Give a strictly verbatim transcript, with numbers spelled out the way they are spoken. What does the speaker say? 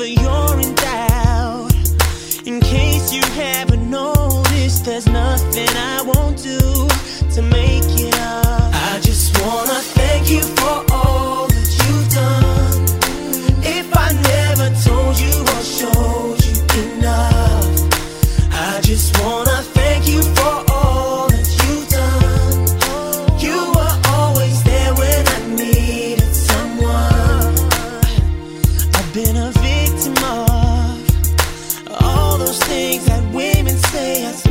whenever you're in doubt. In case you haven't noticed, there's nothing I won't do to make it up. I just wanna thank you for all that you've done. If I never told you or showed you enough, I just wanna thank you for all that you've done. You were always there when I needed someone. I've been a victim of all those things that women say I